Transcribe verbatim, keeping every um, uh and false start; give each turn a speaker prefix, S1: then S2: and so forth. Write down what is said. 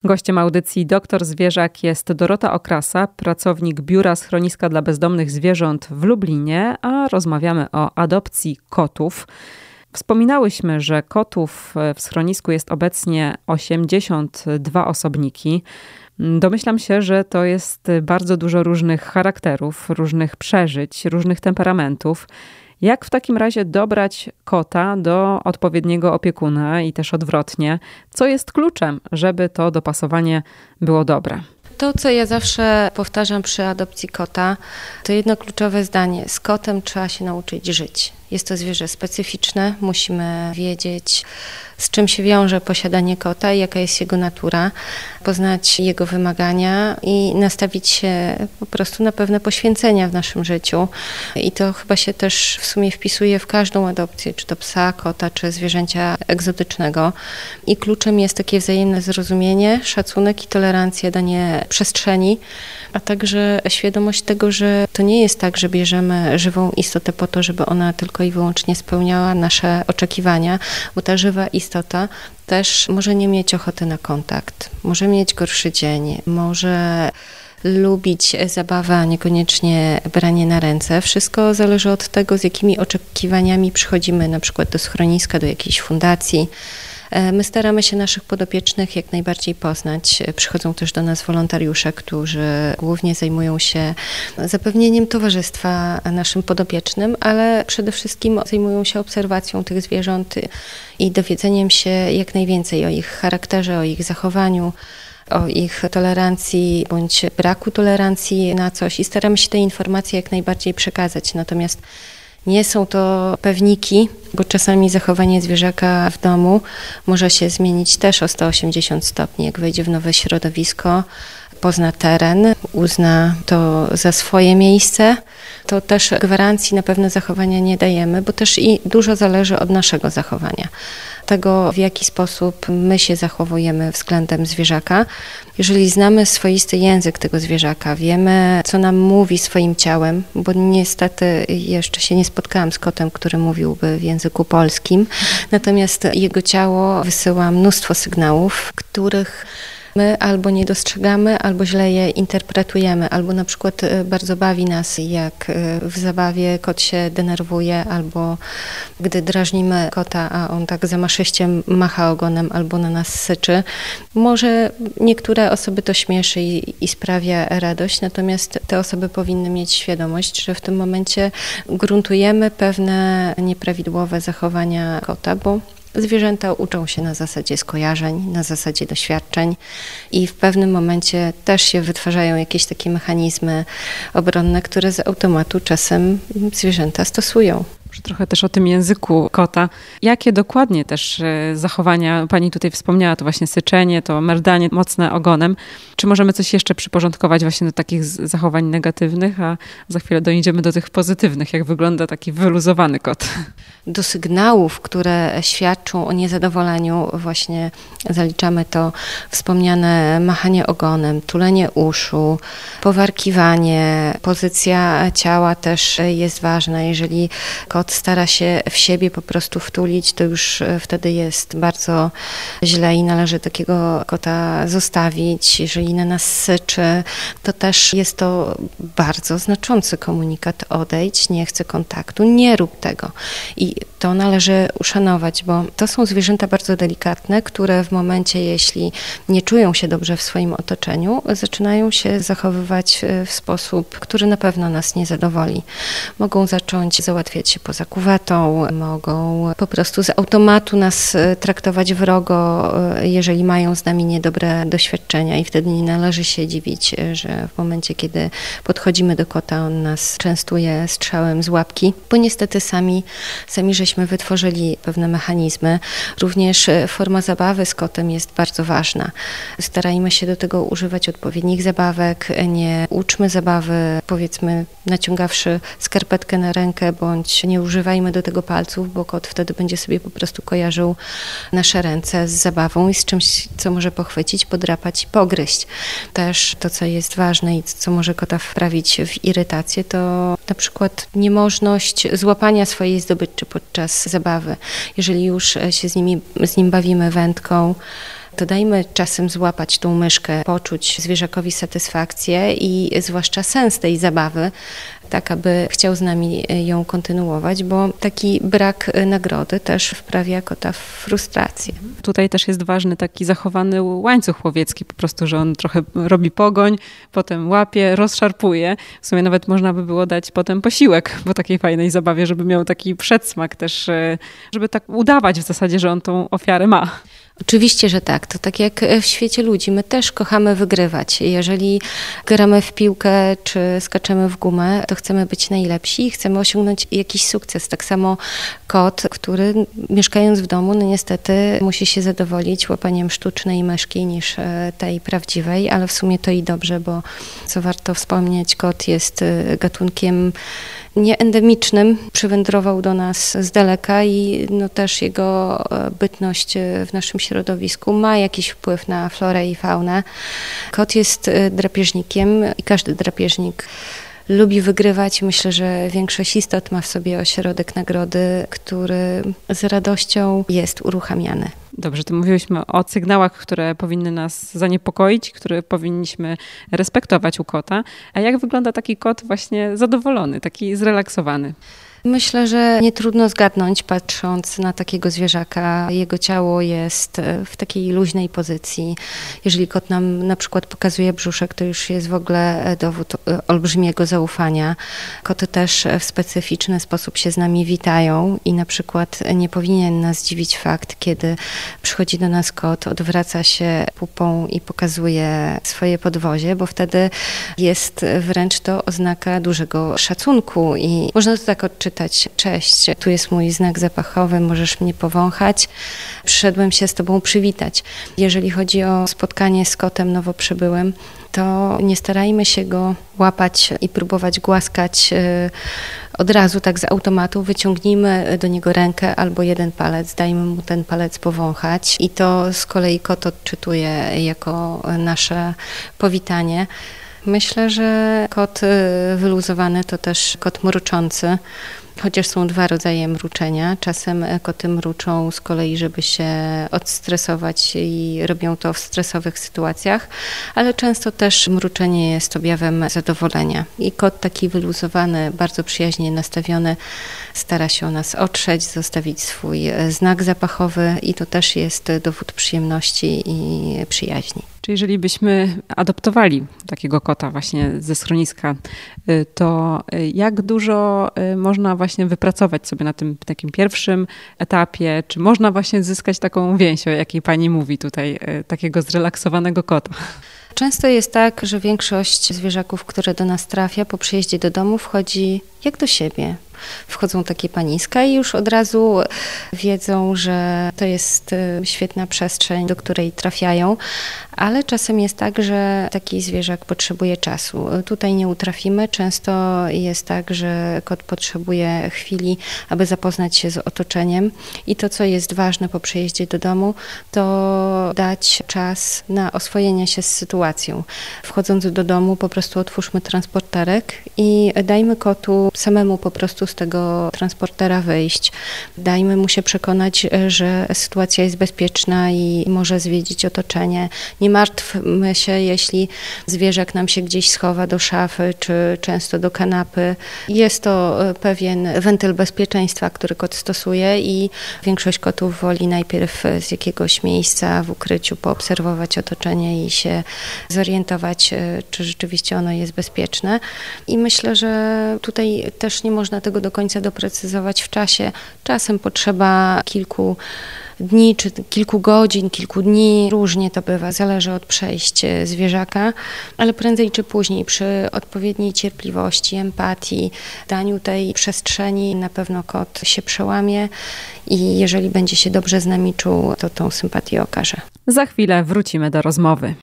S1: Gościem audycji Doktor Zwierzak jest Dorota Okrasa, pracownik Biura Schroniska dla Bezdomnych Zwierząt w Lublinie, a rozmawiamy o adopcji kotów. Wspominałyśmy, że kotów w schronisku jest obecnie osiemdziesiąt dwa osobniki. Domyślam się, że to jest bardzo dużo różnych charakterów, różnych przeżyć, różnych temperamentów. Jak w takim razie dobrać kota do odpowiedniego opiekuna i też odwrotnie? Co jest kluczem, żeby to dopasowanie było dobre?
S2: To, co ja zawsze powtarzam przy adopcji kota, to jedno kluczowe zdanie. Z kotem trzeba się nauczyć żyć. Jest to zwierzę specyficzne, musimy wiedzieć, z czym się wiąże posiadanie kota, jaka jest jego natura, poznać jego wymagania i nastawić się po prostu na pewne poświęcenia w naszym życiu. I to chyba się też w sumie wpisuje w każdą adopcję, czy to psa, kota, czy zwierzęcia egzotycznego. I kluczem jest takie wzajemne zrozumienie, szacunek i tolerancja, danie przestrzeni, a także świadomość tego, że to nie jest tak, że bierzemy żywą istotę po to, żeby ona tylko i wyłącznie spełniała nasze oczekiwania, bo ta żywa istota też może nie mieć ochoty na kontakt, może mieć gorszy dzień, może lubić zabawę, a niekoniecznie branie na ręce. Wszystko zależy od tego, z jakimi oczekiwaniami przychodzimy na przykład do schroniska, do jakiejś fundacji. My staramy się naszych podopiecznych jak najbardziej poznać. Przychodzą też do nas wolontariusze, którzy głównie zajmują się zapewnieniem towarzystwa naszym podopiecznym, ale przede wszystkim zajmują się obserwacją tych zwierząt i dowiedzeniem się jak najwięcej o ich charakterze, o ich zachowaniu, o ich tolerancji bądź braku tolerancji na coś i staramy się te informacje jak najbardziej przekazać. Natomiast nie są to pewniki, bo czasami zachowanie zwierzaka w domu może się zmienić też o sto osiemdziesiąt stopni. Jak wejdzie w nowe środowisko, pozna teren, uzna to za swoje miejsce, to też gwarancji na pewne zachowania nie dajemy, bo też i dużo zależy od naszego zachowania. Tego, w jaki sposób my się zachowujemy względem zwierzaka. Jeżeli znamy swoisty język tego zwierzaka, wiemy, co nam mówi swoim ciałem, bo niestety jeszcze się nie spotkałam z kotem, który mówiłby w języku polskim, natomiast jego ciało wysyła mnóstwo sygnałów, których my albo nie dostrzegamy, albo źle je interpretujemy, albo na przykład bardzo bawi nas, jak w zabawie kot się denerwuje, albo gdy drażnimy kota, a on tak zamaszyście macha ogonem, albo na nas syczy. Może niektóre osoby to śmieszy i, i sprawia radość, natomiast te osoby powinny mieć świadomość, że w tym momencie gruntujemy pewne nieprawidłowe zachowania kota, bo zwierzęta uczą się na zasadzie skojarzeń, na zasadzie doświadczeń i w pewnym momencie też się wytwarzają jakieś takie mechanizmy obronne, które z automatu czasem zwierzęta stosują.
S1: Trochę też o tym języku kota. Jakie dokładnie też zachowania, pani tutaj wspomniała, to właśnie syczenie, to merdanie mocne ogonem. Czy możemy coś jeszcze przyporządkować właśnie do takich zachowań negatywnych, a za chwilę dojdziemy do tych pozytywnych, jak wygląda taki wyluzowany kot?
S2: Do sygnałów, które świadczą o niezadowoleniu, właśnie zaliczamy to wspomniane machanie ogonem, tulenie uszu, powarkiwanie, pozycja ciała też jest ważna. Jeżeli kot stara się w siebie po prostu wtulić, to już wtedy jest bardzo źle i należy takiego kota zostawić. Jeżeli na nas syczy, to też jest to bardzo znaczący komunikat: odejdź, nie chcę kontaktu, nie rób tego. I to należy uszanować, bo to są zwierzęta bardzo delikatne, które w momencie, jeśli nie czują się dobrze w swoim otoczeniu, zaczynają się zachowywać w sposób, który na pewno nas nie zadowoli. Mogą zacząć załatwiać się poza kuwetą, mogą po prostu z automatu nas traktować wrogo, jeżeli mają z nami niedobre doświadczenia i wtedy nie należy się dziwić, że w momencie, kiedy podchodzimy do kota, on nas częstuje strzałem z łapki, bo niestety sami, sami żeśmy wytworzyli pewne mechanizmy. Również forma zabawy z kotem jest bardzo ważna. Starajmy się do tego używać odpowiednich zabawek, nie uczmy zabawy, powiedzmy, naciągawszy skarpetkę na rękę, bądź nie używajmy do tego palców, bo kot wtedy będzie sobie po prostu kojarzył nasze ręce z zabawą i z czymś, co może pochwycić, podrapać i pogryźć. Też to, co jest ważne i co może kota wprawić w irytację, to na przykład niemożność złapania swojej zdobyczy podczas zabawy. Jeżeli już się z, nimi, z nim bawimy wędką, to dajmy czasem złapać tą myszkę, poczuć zwierzakowi satysfakcję i zwłaszcza sens tej zabawy, tak aby chciał z nami ją kontynuować, bo taki brak nagrody też wprawia kota w frustrację.
S1: Tutaj też jest ważny taki zachowany łańcuch łowiecki, po prostu, że on trochę robi pogoń, potem łapie, rozszarpuje. W sumie nawet można by było dać potem posiłek po takiej fajnej zabawie, żeby miał taki przedsmak też, żeby tak udawać w zasadzie, że on tą ofiarę ma.
S2: Oczywiście, że tak. To tak jak w świecie ludzi. My też kochamy wygrywać. Jeżeli gramy w piłkę czy skaczemy w gumę, to chcemy być najlepsi i chcemy osiągnąć jakiś sukces. Tak samo kot, który mieszkając w domu, no niestety musi się zadowolić łapaniem sztucznej myszki niż tej prawdziwej, ale w sumie to i dobrze, bo co warto wspomnieć, kot jest gatunkiem nieendemicznym, przywędrował do nas z daleka i no też jego bytność w naszym środowisku ma jakiś wpływ na florę i faunę. Kot jest drapieżnikiem i każdy drapieżnik lubi wygrywać. Myślę, że większość istot ma w sobie ośrodek nagrody, który z radością jest uruchamiany.
S1: Dobrze, to mówiłyśmy o sygnałach, które powinny nas zaniepokoić, które powinniśmy respektować u kota. A jak wygląda taki kot właśnie zadowolony, taki zrelaksowany?
S2: Myślę, że nie trudno zgadnąć, patrząc na takiego zwierzaka. Jego ciało jest w takiej luźnej pozycji. Jeżeli kot nam na przykład pokazuje brzuszek, to już jest w ogóle dowód olbrzymiego zaufania. Koty też w specyficzny sposób się z nami witają i na przykład nie powinien nas dziwić fakt, kiedy przychodzi do nas kot, odwraca się pupą i pokazuje swoje podwozie, bo wtedy jest wręcz to oznaka dużego szacunku i można to tak odczytać. Cześć, tu jest mój znak zapachowy, możesz mnie powąchać. Przyszedłem się z tobą przywitać. Jeżeli chodzi o spotkanie z kotem nowo przybyłym, to nie starajmy się go łapać i próbować głaskać od razu, tak z automatu. Wyciągnijmy do niego rękę albo jeden palec, dajmy mu ten palec powąchać i to z kolei kot odczytuje jako nasze powitanie. Myślę, że kot wyluzowany to też kot mruczący, chociaż są dwa rodzaje mruczenia. Czasem koty mruczą z kolei, żeby się odstresować i robią to w stresowych sytuacjach, ale często też mruczenie jest objawem zadowolenia. I kot taki wyluzowany, bardzo przyjaźnie nastawiony, stara się o nas otrzeć, zostawić swój znak zapachowy i to też jest dowód przyjemności i przyjaźni.
S1: Czy jeżeli byśmy adoptowali takiego kota właśnie ze schroniska, to jak dużo można właśnie wypracować sobie na tym takim pierwszym etapie? Czy można właśnie zyskać taką więź, o jakiej pani mówi tutaj, takiego zrelaksowanego kota?
S2: Często jest tak, że większość zwierzaków, które do nas trafia po przyjeździe do domu, wchodzi jak do siebie. Wchodzą takie paniska i już od razu wiedzą, że to jest świetna przestrzeń, do której trafiają, ale czasem jest tak, że taki zwierzak potrzebuje czasu. Tutaj nie utrafimy. Często jest tak, że kot potrzebuje chwili, aby zapoznać się z otoczeniem i to, co jest ważne po przyjeździe do domu, to dać czas na oswojenie się z sytuacją. Wchodząc do domu, po prostu otwórzmy transporterek i dajmy kotu samemu po prostu z tego transportera wyjść. Dajmy mu się przekonać, że sytuacja jest bezpieczna i może zwiedzić otoczenie. Nie martwmy się, jeśli zwierzak nam się gdzieś schowa do szafy, czy często do kanapy. Jest to pewien wentyl bezpieczeństwa, który kot stosuje i większość kotów woli najpierw z jakiegoś miejsca w ukryciu poobserwować otoczenie i się zorientować, czy rzeczywiście ono jest bezpieczne. I myślę, że tutaj też nie można tego do końca doprecyzować w czasie. Czasem potrzeba kilku dni, czy kilku godzin, kilku dni. Różnie to bywa, zależy od przejść zwierzaka, ale prędzej czy później przy odpowiedniej cierpliwości, empatii, daniu tej przestrzeni na pewno kot się przełamie i jeżeli będzie się dobrze z nami czuł, to tą sympatię okaże.
S1: Za chwilę wrócimy do rozmowy.